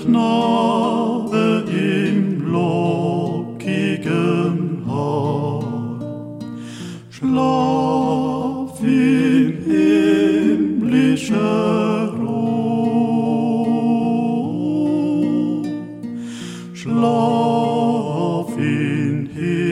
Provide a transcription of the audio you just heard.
Knabe im lockigen Haar. Schlaf in himmlischer Ruhe, schlaf in himmlischer